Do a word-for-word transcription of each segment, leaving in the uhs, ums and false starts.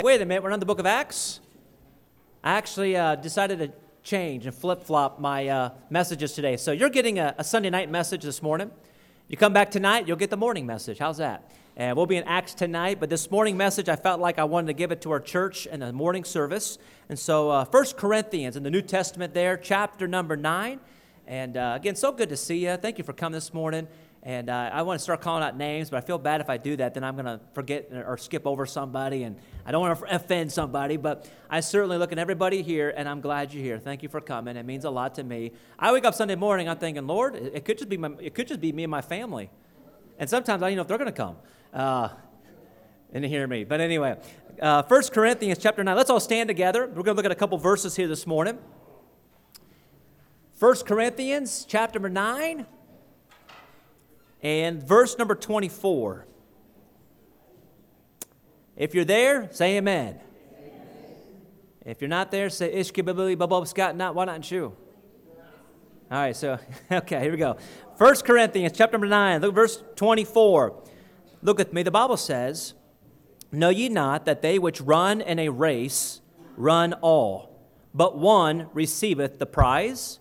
Wait a minute, we're on the book of Acts? I actually uh, decided to change and flip-flop my uh, messages today. So you're getting a, a Sunday night message this morning. You come back tonight, you'll get the morning message. How's that? And we'll be in Acts tonight, but this morning message, I felt like I wanted to give it to our church in the morning service. And so uh, First Corinthians in the New Testament there, chapter number nine. And uh, again, so good to see you. Thank you for coming this morning. And uh, I want to start calling out names, but I feel bad if I do that. Then I'm going to forget or skip over somebody, and I don't want to offend somebody. But I certainly look at everybody here, and I'm glad you're here. Thank you for coming. It means a lot to me. I wake up Sunday morning, I'm thinking, Lord, it could just be my, it could just be me and my family. And sometimes I don't even know if they're going to come uh, and hear me. But anyway, uh, First Corinthians chapter nine. Let's all stand together. We're going to look at a couple verses here this morning. First Corinthians chapter number nine. And verse number twenty-four. If you're there, say amen. Amen. If you're not there, say ishki bibili bubub scott not why not you. All right, so okay, here we go. First Corinthians chapter number nine, look at verse twenty-four. Look at me. The Bible says, "Know ye not that they which run in a race run all, but one receiveth the prize?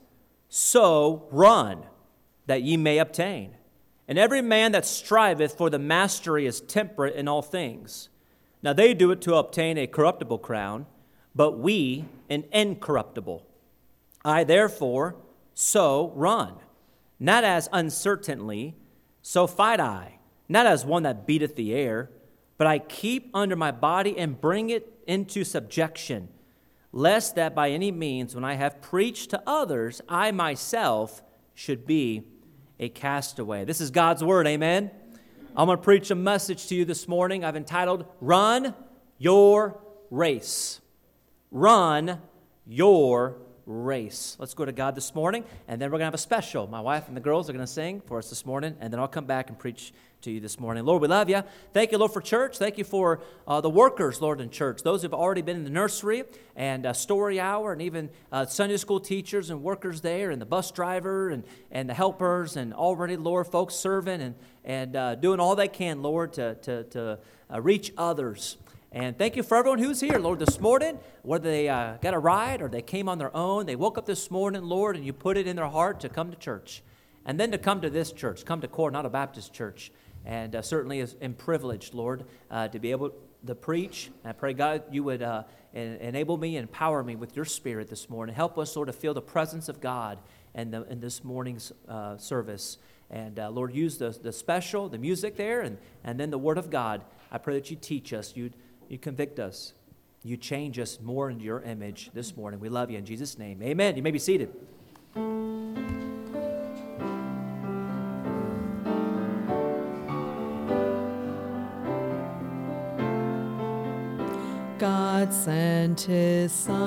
So run, that ye may obtain. And every man that striveth for the mastery is temperate in all things. Now they do it to obtain a corruptible crown, but we an incorruptible. I therefore so run, not as uncertainly, so fight I, not as one that beateth the air, but I keep under my body and bring it into subjection, lest that by any means, when I have preached to others, I myself should be a castaway." This is God's word, amen? I'm going to preach a message to you this morning. I've entitled, Run Your Race. Run Your Race. Let's go to God this morning, and then we're going to have a special. My wife and the girls are going to sing for us this morning, and then I'll come back and preach to you this morning. Lord, we love you. Thank you, Lord, for church. Thank you for uh, the workers, Lord, in church. Those who have already been in the nursery and uh, story hour, and even uh, Sunday school teachers and workers there, and the bus driver and, and the helpers, and already, Lord, folks serving and, and uh, doing all they can, Lord, to, to, to uh, reach others. And thank you for everyone who's here, Lord, this morning, whether they uh, got a ride or they came on their own. They woke up this morning, Lord, and you put it in their heart to come to church. And then to come to this church, come to Coronado Baptist Church. And uh, certainly is am privileged, Lord, uh, to be able to preach. And I pray, God, you would uh, en- enable me, empower me with your Spirit this morning. Help us, Lord, to feel the presence of God in, the, in this morning's uh, service. And, uh, Lord, use the, the special, the music there, and, and then the Word of God. I pray that you teach us, you you convict us, you change us more into your image this morning. We love you in Jesus' name. Amen. You may be seated. God sent his Son,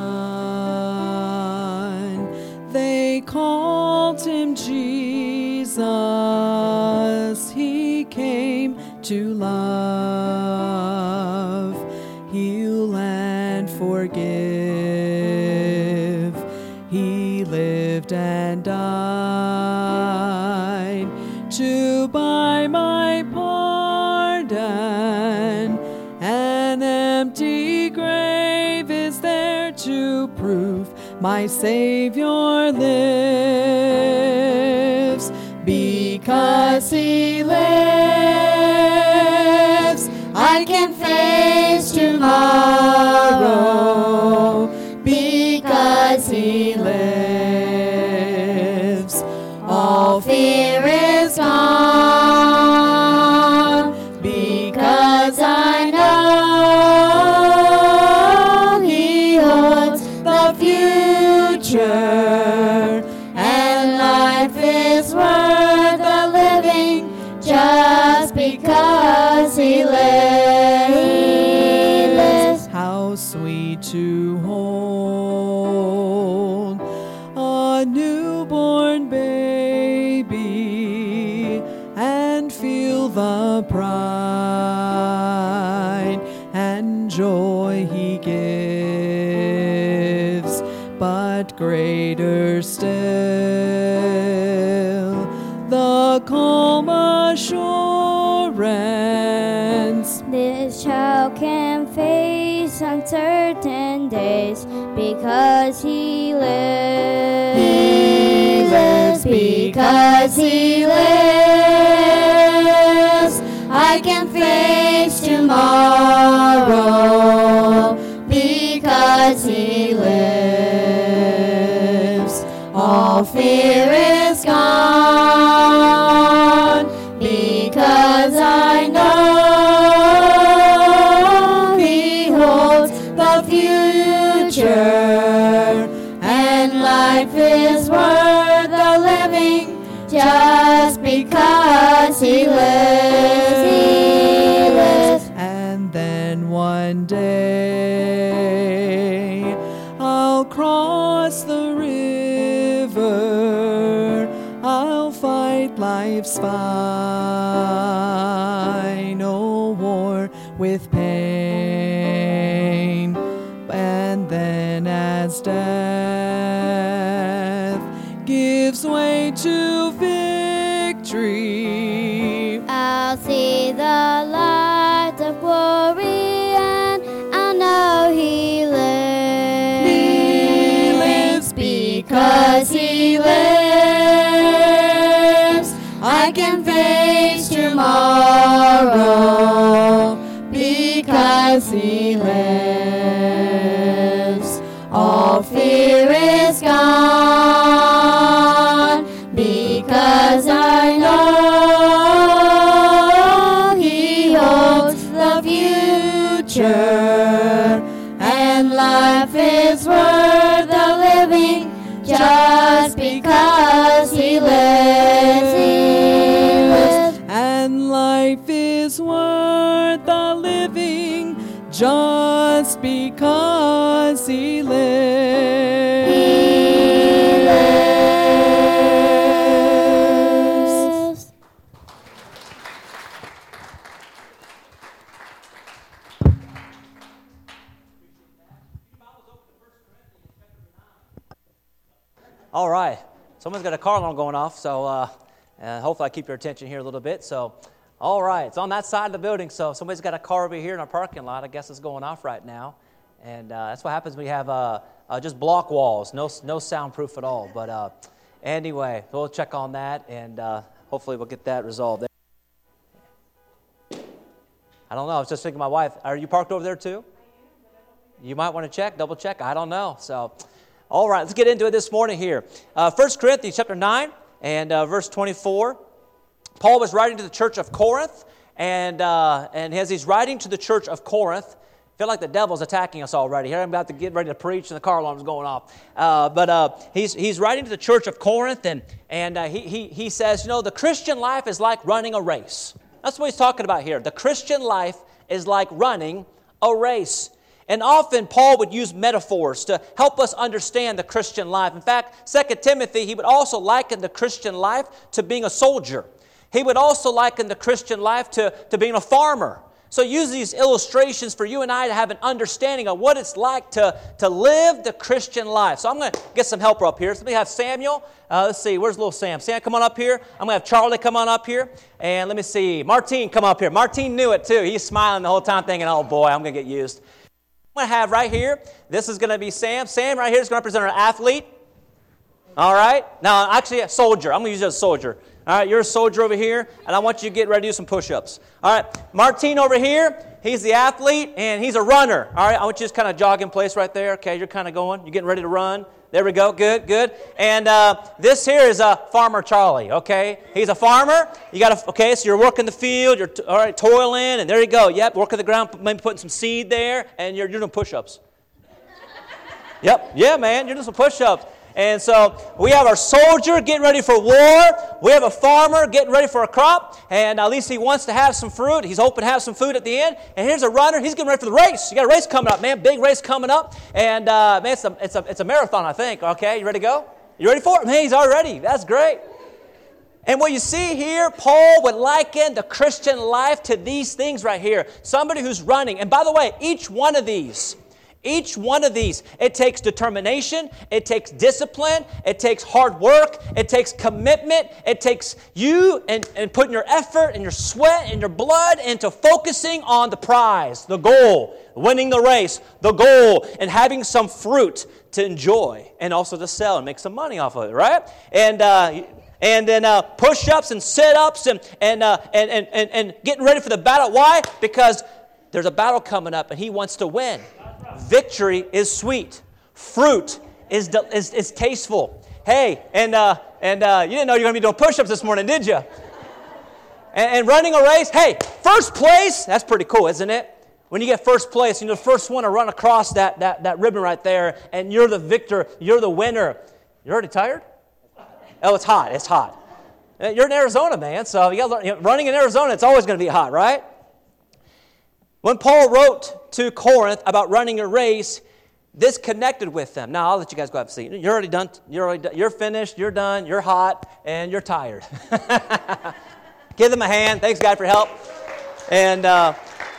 they called him Jesus. He came to love, heal and forgive. He lived and died to buy my pardon. An empty grave is there to prove my Savior lives. Because he lives, I can face tomorrow. Because he lives, all fear is gone. Because I know he holds the future, and life is worth the living just because he lives. How sweet to hold a newborn baby and feel the pride and joy he gives, but greater still, the calm assurance this child can face certain days, because He lives. He lives Because He lives, I can face tomorrow. Because He lives, all fear is gone. Because I know He holds the future, and life is worth the living just because He lives. He lives. And then one day I'll cross the river, I'll fight life's final war with pain, and then as death gives way to victory, I'll see the light of glory, and I'll know He lives. He lives Because He lives, I can face tomorrow. Because He lives, all fear is gone. Because I know He holds the future, and life is worth the living just because He lives. He lives. and life is worth the living just because He lives. He lives. All right. Someone's got a car alarm going off, so uh, uh, hopefully I keep your attention here a little bit. So, all right. It's on that side of the building, so if somebody's got a car over here in our parking lot, I guess it's going off right now. And uh, that's what happens when we have uh, uh, just block walls, no no soundproof at all. But uh, anyway, we'll check on that, and uh, hopefully we'll get that resolved. I don't know. I was just thinking to my wife, are you parked over there too? You might want to check, double check. I don't know. So, all right, let's get into it this morning here. Uh, First Corinthians chapter nine and uh, verse twenty-four. Paul was writing to the church of Corinth, and uh, and as he's writing to the church of Corinth, I feel like the devil's attacking us already. Here I'm about to get ready to preach, and the car alarm's going off. Uh, but uh, he's he's writing to the church of Corinth, and and uh, he he he says, you know, the Christian life is like running a race. That's what he's talking about here. The Christian life is like running a race. And often Paul would use metaphors to help us understand the Christian life. In fact, Second Timothy, he would also liken the Christian life to being a soldier. He would also liken the Christian life to, to being a farmer. So use these illustrations for you and I to have an understanding of what it's like to, to live the Christian life. So I'm going to get some help up here. So we have Samuel. Uh, let's see, where's little Sam? Sam, come on up here. I'm going to have Charlie come on up here. And let me see, Martine, come up here. Martine knew it too. He's smiling the whole time thinking, oh boy, I'm going to get used. I'm going to have right here, this is going to be Sam. Sam right here is going to represent our athlete. All right? Now, actually, a soldier. I'm going to use you as a soldier. All right, you're a soldier over here, and I want you to get ready to do some push-ups. All right, Martine over here, he's the athlete, and he's a runner. All right, I want you to just kind of jog in place right there. Okay, you're kind of going. You're getting ready to run. There we go. Good, good. And uh, this here is a farmer Charlie, okay? He's a farmer. You got to, okay, so you're working the field. You're, t- all right, toiling, and there you go. Yep, working the ground, maybe putting some seed there, and you're, you're doing push-ups. Yep, yeah, man, you're doing some push-ups. And so we have our soldier getting ready for war. We have a farmer getting ready for a crop. And at least he wants to have some fruit. He's hoping to have some food at the end. And here's a runner. He's getting ready for the race. You got a race coming up, man. Big race coming up. And uh, man, it's a, it's, a, it's a marathon, I think. Okay, you ready to go? You ready for it? Man, he's already. That's great. And what you see here, Paul would liken the Christian life to these things right here. Somebody who's running. And by the way, each one of these Each one of these, it takes determination, it takes discipline, it takes hard work, it takes commitment, it takes you and, and putting your effort and your sweat and your blood into focusing on the prize, the goal, winning the race, the goal, and having some fruit to enjoy and also to sell and make some money off of it, right? And uh, and then uh, push-ups and sit-ups and and, uh, and and and and getting ready for the battle. Why? Because there's a battle coming up and he wants to win. Victory is sweet. Fruit is is, is tasteful. Hey, and uh, and uh, you didn't know you were going to be doing push-ups this morning, did you? And, and running a race. Hey, first place. That's pretty cool, isn't it? When you get first place, you're the first one to run across that that that ribbon right there, and you're the victor. You're the winner. You're already tired? Oh, it's hot. It's hot. You're in Arizona, man. So you got, you know, running in Arizona, it's always going to be hot, right? When Paul wrote to Corinth about running a race, this connected with them. Now, I'll let you guys go have a seat. You're already done. You're already done. You're finished. You're done. You're hot. And you're tired. Give them a hand. Thanks, God, for help. And, uh,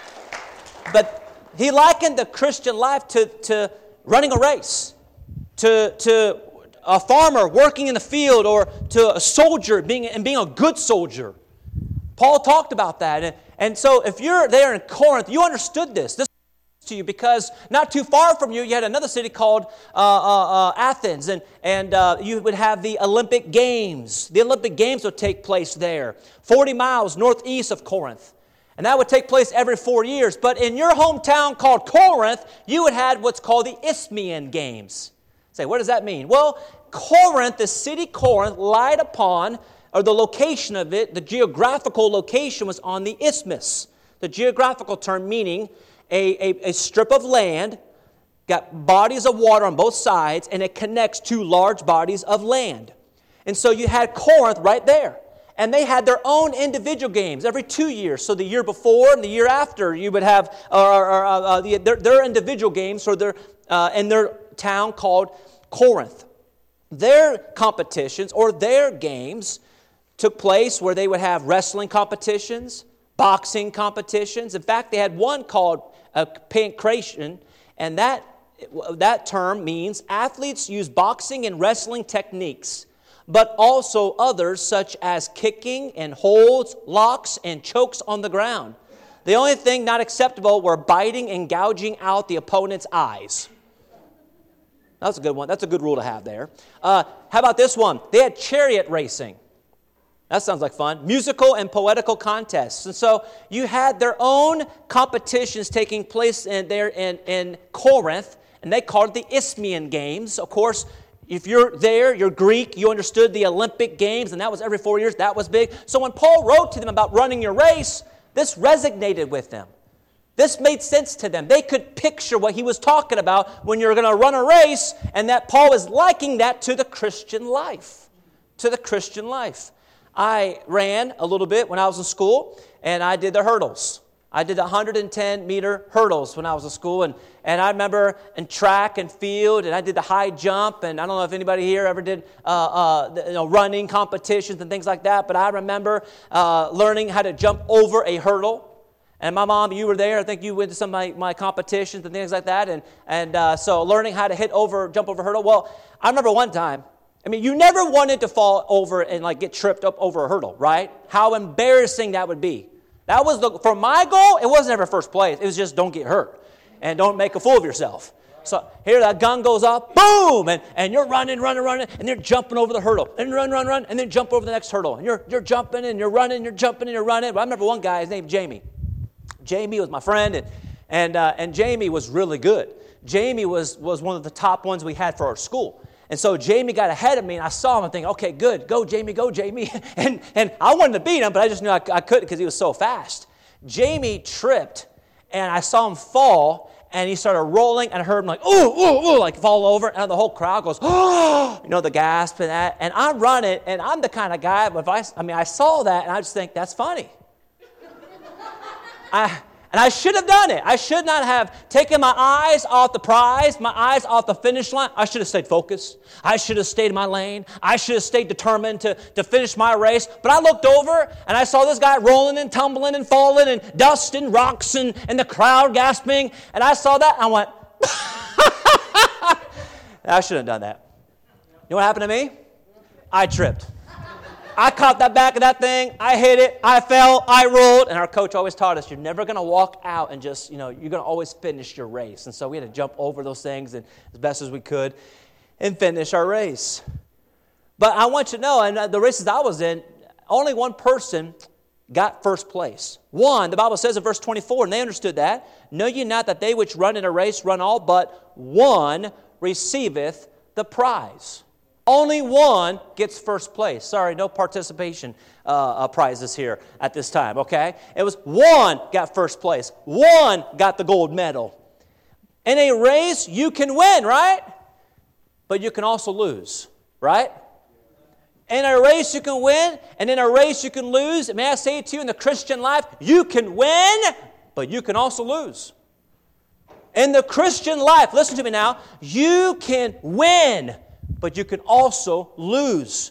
but he likened the Christian life to, to running a race, to, to a farmer working in the field, or to a soldier being, and being a good soldier. Paul talked about that. And, and so if you're there in Corinth, you understood this. This to you because not too far from you, you had another city called uh, uh, uh, Athens, and, and uh, you would have the Olympic Games. The Olympic Games would take place there, forty miles northeast of Corinth. And that would take place every four years. But in your hometown called Corinth, you would have what's called the Isthmian Games. Say, what does that mean? Well, Corinth, the city Corinth, lied upon, or the location of it, the geographical location was on the isthmus. The geographical term meaning a, a, a strip of land, got bodies of water on both sides, and it connects two large bodies of land. And so you had Corinth right there. And they had their own individual games every two years. So the year before and the year after, you would have uh, uh, uh, the, their, their individual games for their uh, in their town called Corinth. Their competitions or their games took place where they would have wrestling competitions, boxing competitions. In fact, they had one called a pancration, and that that term means athletes use boxing and wrestling techniques, but also others such as kicking and holds, locks, and chokes on the ground. The only thing not acceptable were biting and gouging out the opponent's eyes. That's a good one. That's a good rule to have there. Uh, how about this one? They had chariot racing. That sounds like fun. Musical and poetical contests. And so you had their own competitions taking place in there in, in Corinth, and they called it the Isthmian Games. Of course, if you're there, you're Greek, you understood the Olympic Games, and that was every four years. That was big. So when Paul wrote to them about running your race, this resonated with them. This made sense to them. They could picture what he was talking about when you're going to run a race, and that Paul is liking that to the Christian life. To the Christian life. I ran a little bit when I was in school, and I did the hurdles. I did the one hundred ten meter hurdles when I was in school, and, and I remember in track and field, and I did the high jump, and I don't know if anybody here ever did uh, uh, you know, running competitions and things like that, but I remember uh, learning how to jump over a hurdle. And my mom, you were there. I think you went to some of my, my competitions and things like that, and, and uh, so learning how to hit over, jump over a hurdle. Well, I remember one time, I mean, you never wanted to fall over and like get tripped up over a hurdle, right? How embarrassing that would be. That was the, for my goal, it wasn't ever first place. It was just don't get hurt and don't make a fool of yourself. So here that gun goes off, boom, and, and you're running, running, running, and you're jumping over the hurdle. And run, run, run, and then jump over the next hurdle. And you're, you're jumping and you're running, you're jumping and you're running. But I remember one guy, his name Jamie. Jamie was my friend, and and, uh, and Jamie was really good. Jamie was, was one of the top ones we had for our school. And so Jamie got ahead of me, and I saw him and thinking, okay, good, go Jamie, go Jamie. and and I wanted to beat him, but I just knew I, I couldn't because he was so fast. Jamie tripped, and I saw him fall, and he started rolling, and I heard him like, ooh, ooh, ooh, like fall over, and the whole crowd goes, oh, you know, the gasp and that. And I'm running, and I'm the kind of guy, if I, I mean, I saw that, and I just think, that's funny. I, and I should have done it. I should not have taken my eyes off the prize, my eyes off the finish line. I should have stayed focused. I should have stayed in my lane. I should have stayed determined to, to finish my race. But I looked over, and I saw this guy rolling and tumbling and falling and dust and rocks and, and the crowd gasping. And I saw that, and I went, I shouldn't have done that. You know what happened to me? I tripped. I caught that back of that thing. I hit it. I fell. I rolled. And our coach always taught us, you're never going to walk out and just, you know, you're going to always finish your race. And so we had to jump over those things and as best as we could and finish our race. But I want you to know, and the races I was in, only one person got first place. One, the Bible says in verse twenty-four, and they understood that, know ye not that they which run in a race run all, but one receiveth the prize. Only one gets first place. Sorry, no participation uh, uh, prizes here at this time, okay? It was one got first place. One got the gold medal. In a race, you can win, right? But you can also lose, right? In a race, you can win, and in a race, you can lose. May I say to you, in the Christian life, you can win, but you can also lose. In the Christian life, listen to me now, you can win, but you can also lose.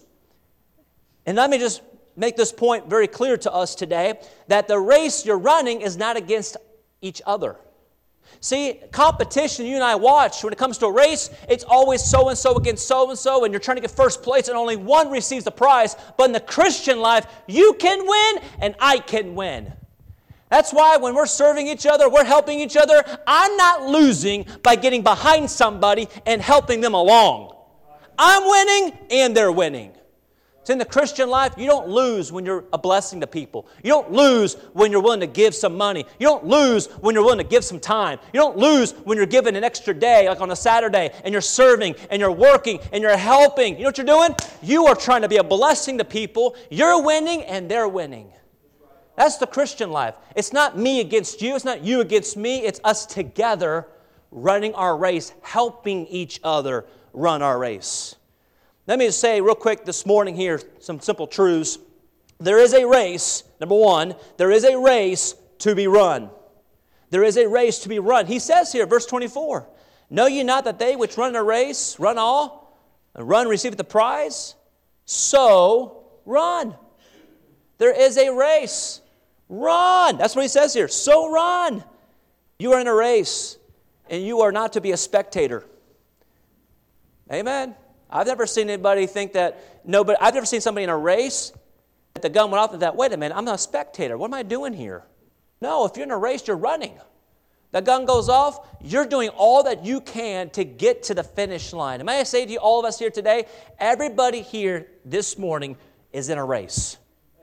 And let me just make this point very clear to us today, that the race you're running is not against each other. See, competition you and I watch, when it comes to a race, it's always so-and-so against so-and-so, and you're trying to get first place, and only one receives the prize. But in the Christian life, you can win, and I can win. That's why when we're serving each other, we're helping each other, I'm not losing by getting behind somebody and helping them along. I'm winning, and they're winning. So in the Christian life, you don't lose when you're a blessing to people. You don't lose when you're willing to give some money. You don't lose when you're willing to give some time. You don't lose when you're giving an extra day, like on a Saturday, and you're serving, and you're working, and you're helping. You know what you're doing? You are trying to be a blessing to people. You're winning, and they're winning. That's the Christian life. It's not me against you. It's not you against me. It's us together running our race, helping each other run our race. Let me just say real quick this morning here, some simple truths. There is a race, number one, there is a race to be run. There is a race to be run. He says here, verse twenty-four, know ye not that they which run a race, run all, and run receive the prize? So run. There is a race. Run. That's what he says here. So run. You are in a race, and you are not to be a spectator. Amen. I've never seen anybody think that, nobody, I've never seen somebody in a race that the gun went off and thought, wait a minute, I'm not a spectator. What am I doing here? No, if you're in a race, you're running. The gun goes off, you're doing all that you can to get to the finish line. And may I say to you, all of us here today, everybody here this morning is in a race.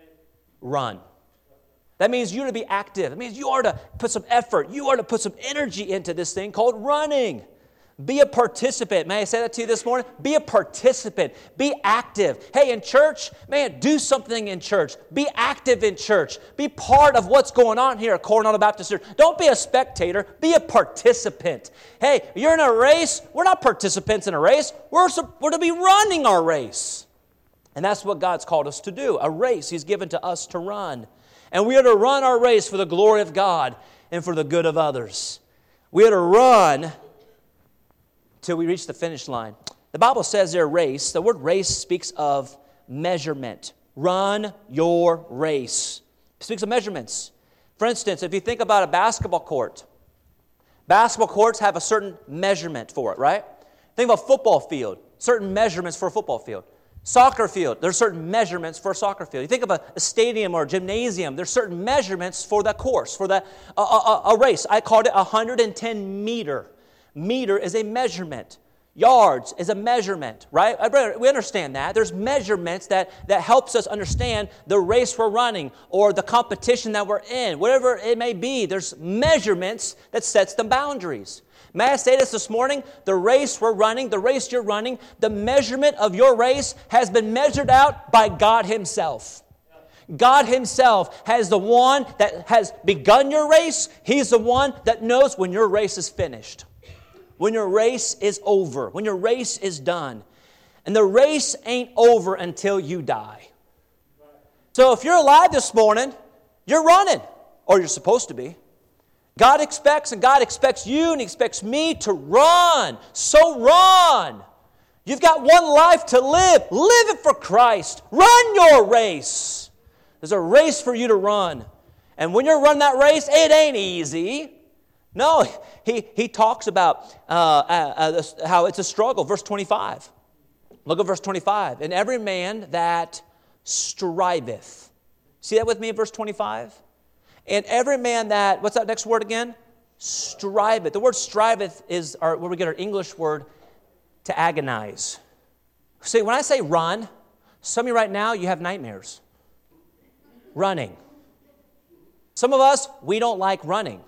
Run. That means you are to be active. It means you are to put some effort. You are to put some energy into this thing called running. Be a participant. May I say that to you this morning? Be a participant. Be active. Hey, in church, man, do something in church. Be active in church. Be part of what's going on here at Coronado Baptist Church. Don't be a spectator. Be a participant. Hey, you're in a race. We're not participants in a race. We're, we're to be running our race. And that's what God's called us to do, a race He's given to us to run. And we are to run our race for the glory of God and for the good of others. We are to run till we reach the finish line. The Bible says there race. The word race speaks of measurement. Run your race. It speaks of measurements. For instance, if you think about a basketball court, basketball courts have a certain measurement for it, right? Think of a football field, certain measurements for a football field. Soccer field, there's certain measurements for a soccer field. You think of a, a stadium or a gymnasium, there's certain measurements for that course, for that a, a, a race. I called it one hundred ten meter. Meter is a measurement. Yards is a measurement, right? We understand that. There's measurements that, that helps us understand the race we're running or the competition that we're in. Whatever it may be, there's measurements that sets the boundaries. May I say this this morning? The race we're running, the race you're running, the measurement of your race has been measured out by God Himself. God Himself has the one that has begun your race. He's the one that knows when your race is finished. When your race is over, when your race is done. And the race ain't over until you die. So if you're alive this morning, you're running, or you're supposed to be. God expects, and God expects you, and He expects me to run. So run. You've got one life to live. Live it for Christ. Run your race. There's a race for you to run. And when you're running that race, it ain't easy. No, he, he talks about uh, uh, uh, how it's a struggle. Verse twenty-five. Look at verse twenty-five. And every man that striveth. See that with me in verse twenty-five? And every man that, what's that next word again? Striveth. The word striveth is our, where we get our English word to agonize. See, when I say run, some of you right now, you have nightmares. Running. Some of us, we don't like running.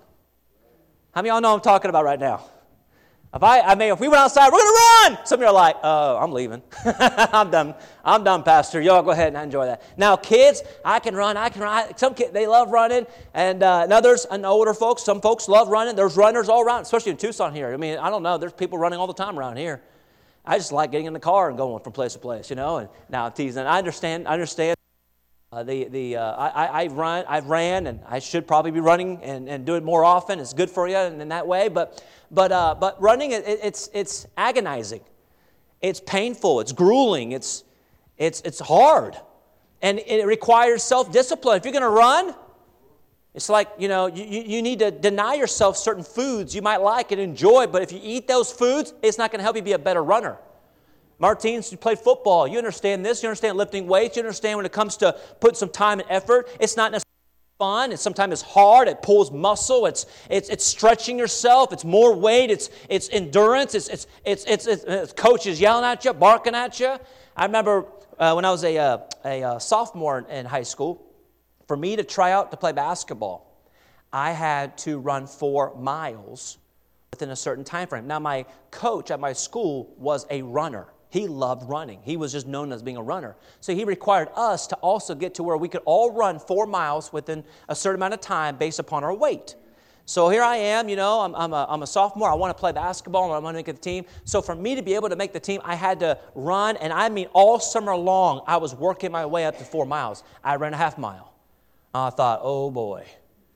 How many of y'all know what I'm talking about right now? If I, I mean, if we went outside, we're going to run. Some of you are like, oh, I'm leaving. I'm done. I'm done, Pastor. Y'all go ahead and enjoy that. Now, kids, I can run. I can run. Some kids, they love running. And, uh, and others, and older folks, some folks love running. There's runners all around, especially in Tucson here. I mean, I don't know. There's people running all the time around here. I just like getting in the car and going from place to place, you know. And now I'm teasing. I understand. I understand. Uh, the the uh, I I run I've ran and I should probably be running and, and do it more often. It's good for you in, in that way. But but uh, but running it, it's it's agonizing, it's painful, it's grueling, it's it's it's hard, and it requires self-discipline. If you're going to run, it's like you know you you need to deny yourself certain foods you might like and enjoy. But if you eat those foods, it's not going to help you be a better runner. Martins, you played football. You understand this. You understand lifting weights. You understand when it comes to putting some time and effort. It's not necessarily fun. It's sometimes it's hard. It pulls muscle. It's it's it's stretching yourself. It's more weight. It's it's endurance. It's it's it's it's, it's, it's coaches yelling at you, barking at you. I remember uh, when I was a uh, a uh, sophomore in, in high school. For me to try out to play basketball, I had to run four miles within a certain time frame. Now, my coach at my school was a runner. He loved running. He was just known as being a runner. So he required us to also get to where we could all run four miles within a certain amount of time based upon our weight. So here I am, you know, I'm, I'm, a, I'm a sophomore. I want to play basketball and I want to make the team. So for me to be able to make the team, I had to run. And I mean, all summer long, I was working my way up to four miles. I ran a half mile. I thought, oh boy,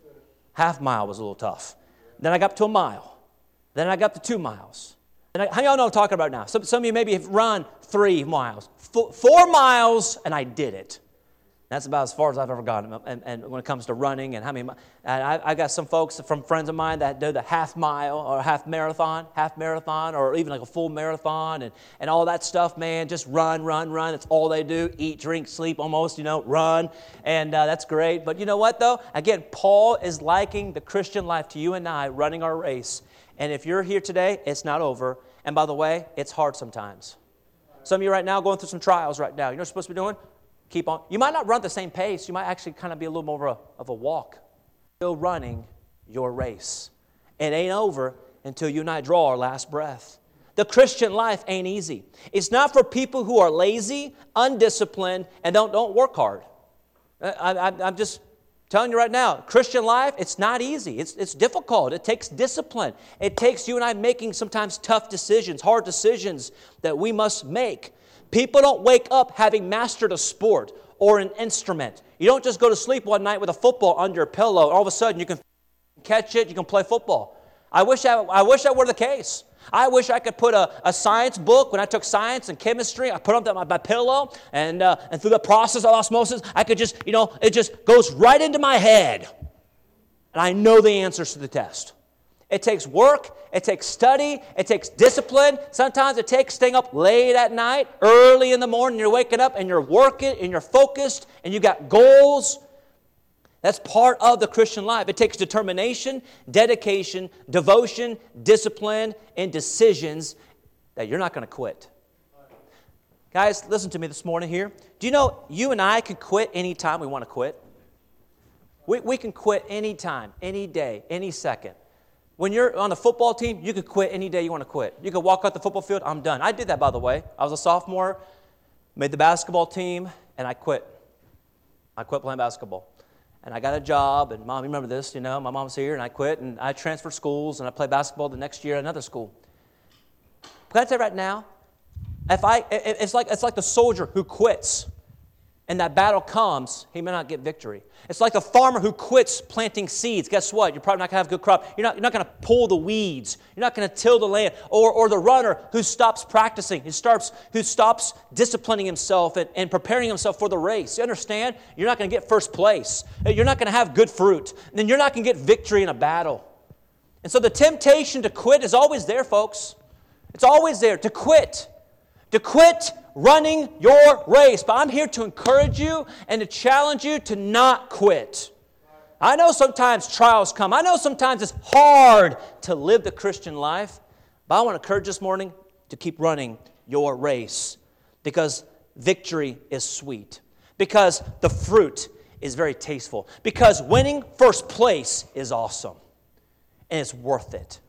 half mile was a little tough. Then I got up to a mile. Then I got up to two miles. And I, how y'all know what I'm talking about now? Some, some of you maybe have run three miles. Four, four miles, and I did it. That's about as far as I've ever gotten. And, and when it comes to running and how many, and I, I got some folks from friends of mine that do the half mile or half marathon, half marathon, or even like a full marathon and, and all that stuff, man. Just run, run, run. That's all they do. Eat, drink, sleep almost, you know, run. And uh, that's great. But you know what, though? Again, Paul is liking the Christian life to you and I running our race. And if you're here today, it's not over. And by the way, it's hard sometimes. Some of you right now going through some trials right now. You know what you're supposed to be doing? Keep on. You might not run at the same pace. You might actually kind of be a little more of a, of a walk. Still running your race. It ain't over until you and I draw our last breath. The Christian life ain't easy. It's not for people who are lazy, undisciplined, and don't, don't work hard. I, I, I'm just telling you right now, Christian life, it's not easy. It's, it's difficult. It takes discipline. It takes you and I making sometimes tough decisions, hard decisions that we must make. People don't wake up having mastered a sport or an instrument. You don't just go to sleep one night with a football under your pillow, and all of a sudden you can catch it, you can play football. I wish I, I wish that were the case. I wish I could put a, a science book, when I took science and chemistry, I put it on my, my pillow, and uh, and through the process of osmosis, I could just, you know, it just goes right into my head. And I know the answers to the test. It takes work, it takes study, it takes discipline. Sometimes it takes staying up late at night, early in the morning, you're waking up and you're working and you're focused and you got goals. That's part of the Christian life. It takes determination, dedication, devotion, discipline, and decisions that you're not going to quit. Guys, listen to me this morning here. Do you know you and I can quit anytime we want to quit? We, we can quit anytime, any day, any second. When you're on a football team, you can quit any day you want to quit. You can walk out the football field, I'm done. I did that, by the way. I was a sophomore, made the basketball team, and I quit. I quit playing basketball. And I got a job, and Mom, you remember this, you know, my mom's here, and I quit, and I transferred schools, and I played basketball the next year at another school. Can I tell you right now, if I, it's like it's like the soldier who quits, and that battle comes, he may not get victory. It's like the farmer who quits planting seeds. Guess what? You're probably not going to have a good crop. You're not, you're not going to pull the weeds. You're not going to till the land. Or, or the runner who stops practicing, who stops, who stops disciplining himself and, and preparing himself for the race. You understand? You're not going to get first place. You're not going to have good fruit. Then you're not going to get victory in a battle. And so the temptation to quit is always there, folks. It's always there, to quit. To quit running your race. But I'm here to encourage you and to challenge you to not quit. I know sometimes trials come. I know sometimes it's hard to live the Christian life. But I want to encourage this morning to keep running your race. Because victory is sweet. Because the fruit is very tasteful. Because winning first place is awesome. And it's worth it.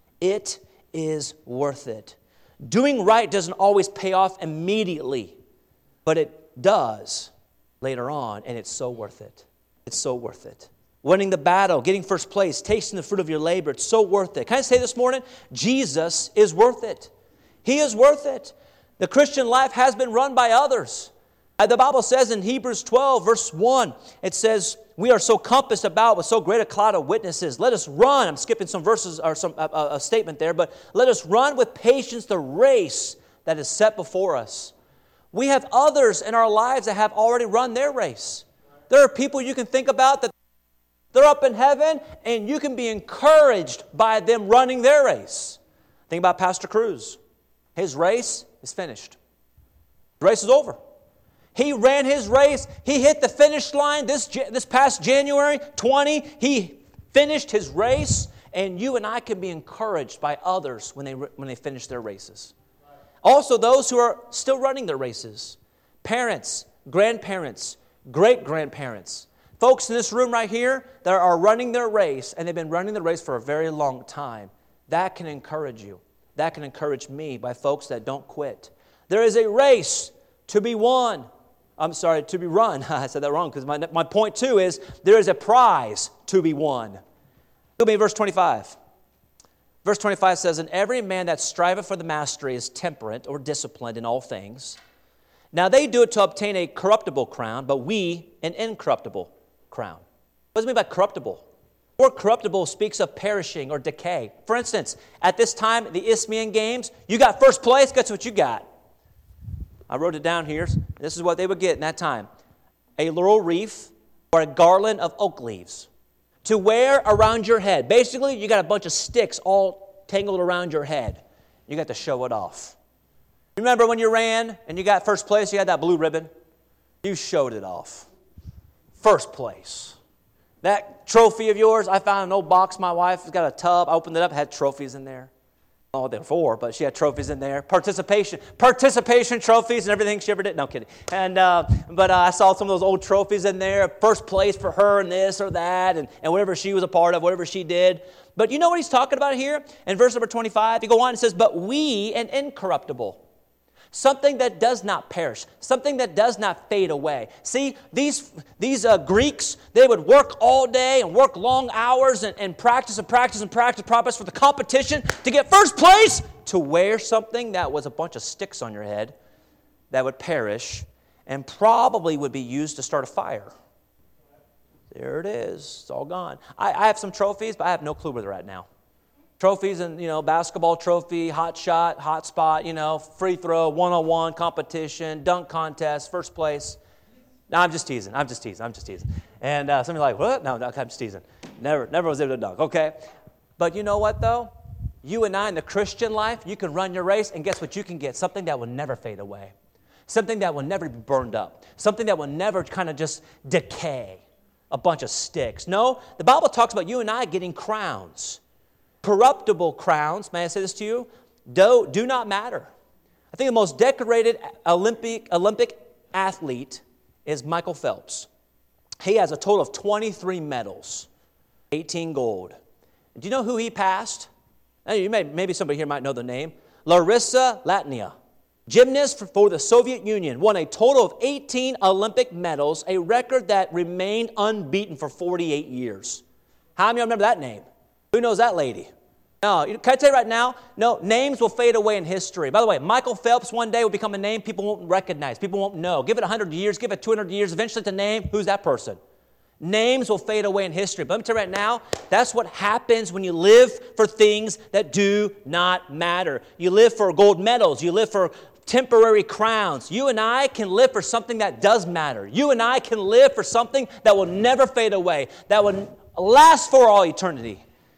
It is worth it. Doing right doesn't always pay off immediately, but it does later on, and it's so worth it. It's so worth it. Winning the battle, getting first place, tasting the fruit of your labor, it's so worth it. Can I say this morning? Jesus is worth it. He is worth it. The Christian life has been run by others. The Bible says in Hebrews twelve, verse one, it says, we are so compassed about with so great a cloud of witnesses. Let us run. I'm skipping some verses or some a, a statement there, but let us run with patience the race that is set before us. We have others in our lives that have already run their race. There are people you can think about that they're up in heaven, and you can be encouraged by them running their race. Think about Pastor Cruz. His race is finished. The race is over. He ran his race. He hit the finish line this, this past January twentieth. He finished his race, and you and I can be encouraged by others when they, when they finish their races. Also, those who are still running their races. Parents, grandparents, great-grandparents. Folks in this room right here that are running their race, and they've been running the race for a very long time. That can encourage you. That can encourage me by folks that don't quit. There is a race to be won. I'm sorry, to be run. I said that wrong because my, my point two is there is a prize to be won. Look at me, verse twenty-five. Verse twenty-five says, and every man that striveth for the mastery is temperate or disciplined in all things. Now they do it to obtain a corruptible crown, but we an incorruptible crown. What does it mean by corruptible? The word corruptible speaks of perishing or decay. For instance, at this time, the Isthmian Games, you got first place, guess what you got? I wrote it down here. This is what they would get in that time. A laurel wreath or a garland of oak leaves to wear around your head. Basically, you got a bunch of sticks all tangled around your head. You got to show it off. Remember when you ran and you got first place, you had that blue ribbon? You showed it off. First place. That trophy of yours, I found an old box. My wife has got a tub. I opened it up, had trophies in there. Oh, there were four, but she had trophies in there. Participation, participation trophies and everything she ever did. No, kidding. And uh, but uh, I saw some of those old trophies in there. First place for her and this or that, and, and whatever she was a part of, whatever she did. But you know what he's talking about here in verse number twenty-five. He go on and says, "But we an incorruptible." Something that does not perish. Something that does not fade away. See, these, these uh, Greeks, they would work all day and work long hours and, and practice and practice and practice, practice for the competition to get first place, to wear something that was a bunch of sticks on your head that would perish and probably would be used to start a fire. There it is. It's all gone. I, I have some trophies, but I have no clue where they're at now. Trophies and, you know, basketball trophy, hot shot, hot spot, you know, free throw, one-on-one competition, dunk contest, first place. No, I'm just teasing. I'm just teasing. I'm just teasing. And uh, somebody's like, what? No, no, I'm just teasing. Never, never was able to dunk, okay? But you know what, though? You and I in the Christian life, you can run your race, and guess what you can get? Something that will never fade away. Something that will never be burned up. Something that will never kind of just decay. A bunch of sticks. No, the Bible talks about you and I getting crowns. Corruptible crowns, may I say this to you, do, do not matter. I think the most decorated Olympic, Olympic athlete is Michael Phelps. He has a total of twenty-three medals, eighteen gold. Do you know who he passed? Now, you may, maybe somebody here might know the name. Larissa Latnia, gymnast for the Soviet Union, won a total of eighteen Olympic medals, a record that remained unbeaten for forty-eight years. How many of you remember that name? Who knows that lady? No, can I tell you right now? No, names will fade away in history. By the way, Michael Phelps one day will become a name people won't recognize. People won't know. Give it one hundred years, give it two hundred years. Eventually it's a name. Who's that person? Names will fade away in history. But let me tell you right now, that's what happens when you live for things that do not matter. You live for gold medals. You live for temporary crowns. You and I can live for something that does matter. You and I can live for something that will never fade away, that will last for all eternity.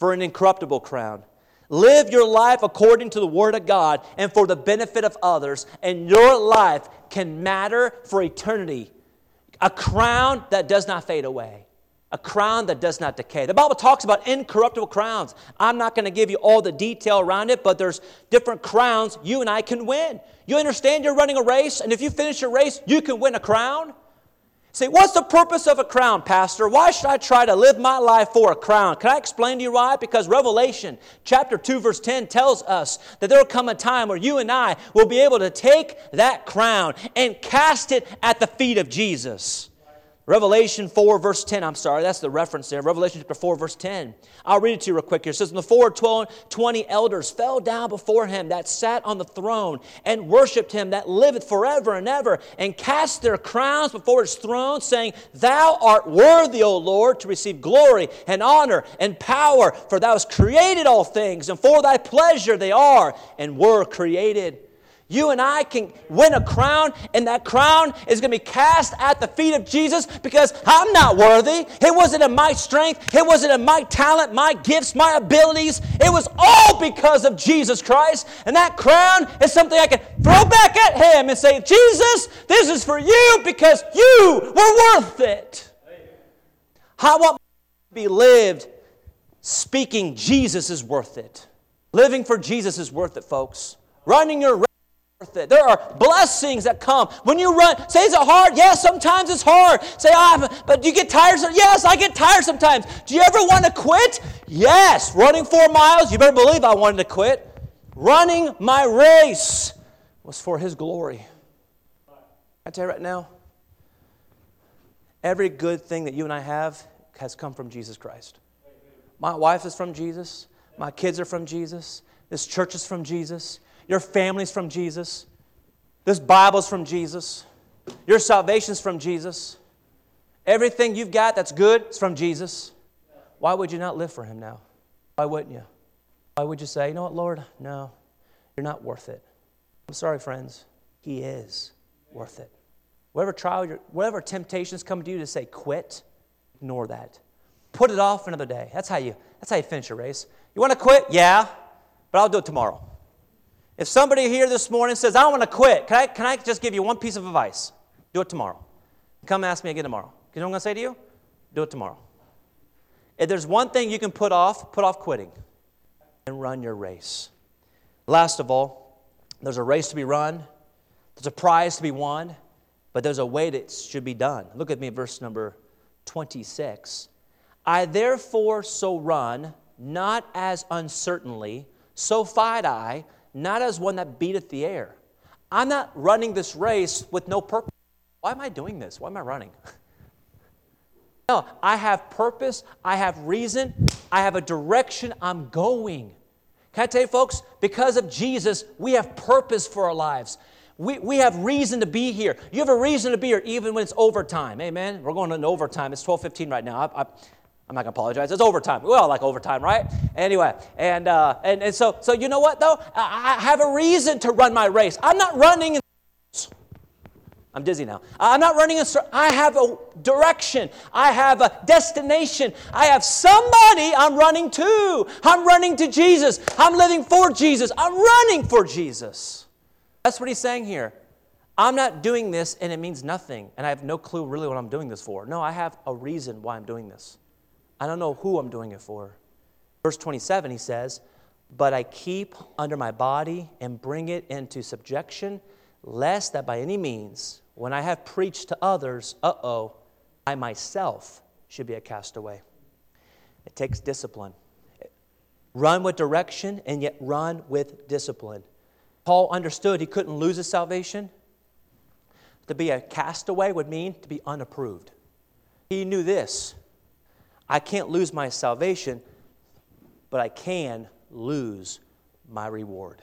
for an incorruptible crown. Live your life according to the Word of God and for the benefit of others, and your life can matter for eternity. A crown that does not fade away. A crown that does not decay. The Bible talks about incorruptible crowns. I'm not going to give you all the detail around it, but there's different crowns you and I can win. You understand you're running a race, and if you finish your race, you can win a crown? Say, what's the purpose of a crown, Pastor? Why should I try to live my life for a crown? Can I explain to you why? Because Revelation chapter two, verse ten tells us that there will come a time where you and I will be able to take that crown and cast it at the feet of Jesus. Revelation four, verse ten, I'm sorry, that's the reference there. Revelation chapter four, verse ten. I'll read it to you real quick here. It says, and the four twenty elders fell down before him that sat on the throne and worshipped him that liveth forever and ever, and cast their crowns before his throne, saying, Thou art worthy, O Lord, to receive glory and honor and power, for thou hast created all things, and for thy pleasure they are and were created. You and I can win a crown, and that crown is going to be cast at the feet of Jesus, because I'm not worthy. It wasn't in my strength. It wasn't in my talent, my gifts, my abilities. It was all because of Jesus Christ. And that crown is something I can throw back at him and say, Jesus, this is for you because you were worth it. I want to be lived speaking Jesus is worth it. Living for Jesus is worth it, folks. Running your race. It. There are blessings that come when you run. Say, is it hard? Yes, sometimes it's hard. Say, ah, but do you get tired? Yes, I get tired sometimes. Do you ever want to quit? Yes. Running four miles, you better believe I wanted to quit. Running my race was for His glory. I tell you right now, every good thing that you and I have has come from Jesus Christ. My wife is from Jesus. My kids are from Jesus. This church is from Jesus. Your family's from Jesus. This Bible's from Jesus. Your salvation's from Jesus. Everything you've got that's good is from Jesus. Why would you not live for Him now? Why wouldn't you? Why would you say, you know what, Lord? No, you're not worth it. I'm sorry, friends. He is worth it. Whatever trial, whatever temptations come to you to say quit, ignore that. Put it off another day. That's how you, that's how you finish a race. You want to quit? Yeah, but I'll do it tomorrow. If somebody here this morning says, I want to quit, can I, can I just give you one piece of advice? Do it tomorrow. Come ask me again tomorrow. You know what I'm going to say to you? Do it tomorrow. If there's one thing you can put off, put off quitting and run your race. Last of all, there's a race to be run. There's a prize to be won, but there's a way that it should be done. Look at me at verse number twenty-six. I therefore so run, not as uncertainly, so fight I, not as one that beateth the air. I'm not running this race with no purpose. Why am I doing this? Why am I running? No, I have purpose. I have reason. I have a direction I'm going. Can I tell you, folks, because of Jesus, we have purpose for our lives. We, we have reason to be here. You have a reason to be here even when it's overtime. Amen? We're going into overtime. It's twelve fifteen right now. I, I, I'm not going to apologize. It's overtime. We all like overtime, right? Anyway, and uh, and, and so, so you know what, though? I, I have a reason to run my race. I'm not running in I'm dizzy now. I'm not running in I have a direction. I have a destination. I have somebody I'm running to. I'm running to Jesus. I'm living for Jesus. I'm running for Jesus. That's what he's saying here. I'm not doing this and it means nothing, and I have no clue really what I'm doing this for. No, I have a reason why I'm doing this. I don't know who I'm doing it for. Verse twenty-seven, he says, but I keep under my body and bring it into subjection, lest that by any means, when I have preached to others, uh-oh, I myself should be a castaway. It takes discipline. Run with direction and yet run with discipline. Paul understood he couldn't lose his salvation. To be a castaway would mean to be unapproved. He knew this. I can't lose my salvation, but I can lose my reward.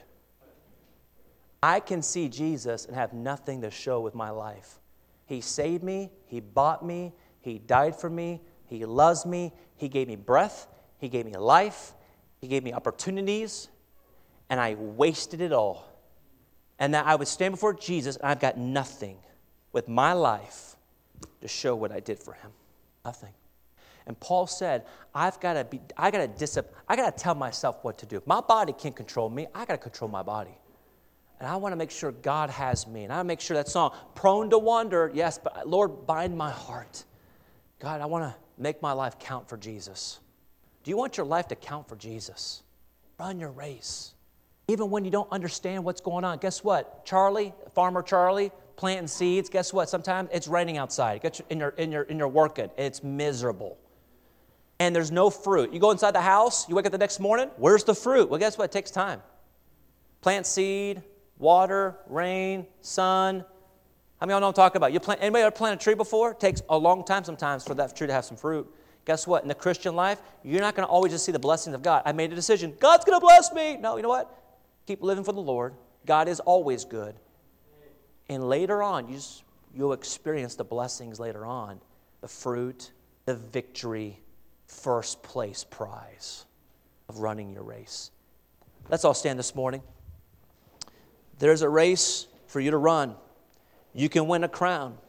I can see Jesus and have nothing to show with my life. He saved me. He bought me. He died for me. He loves me. He gave me breath. He gave me life. He gave me opportunities. And I wasted it all. And now I would stand before Jesus and I've got nothing with my life to show what I did for Him. Nothing. And Paul said, I've got to be, I got to discipline, I got to tell myself what to do. My body can't control me. I got to control my body. And I want to make sure God has me. And I want to make sure that song, prone to wander, yes, but Lord, bind my heart. God, I want to make my life count for Jesus. Do you want your life to count for Jesus? Run your race. Even when you don't understand what's going on. Guess what? Charlie, Farmer Charlie, planting seeds. Guess what? Sometimes it's raining outside. Get your, in your, in your, in your working. It's miserable. And there's no fruit. You go inside the house, you wake up the next morning, where's the fruit? Well, guess what? It takes time. Plant seed, water, rain, sun. How many of y'all know what I'm talking about? You plant, anybody ever planted a tree before? It takes a long time sometimes for that tree to have some fruit. Guess what? In the Christian life, you're not going to always just see the blessings of God. I made a decision. God's going to bless me. No, you know what? Keep living for the Lord. God is always good. And later on, you just, you'll experience the blessings later on. The fruit, the victory, first place prize of running your race. Let's all stand this morning. There's a race for you to run. You can win a crown.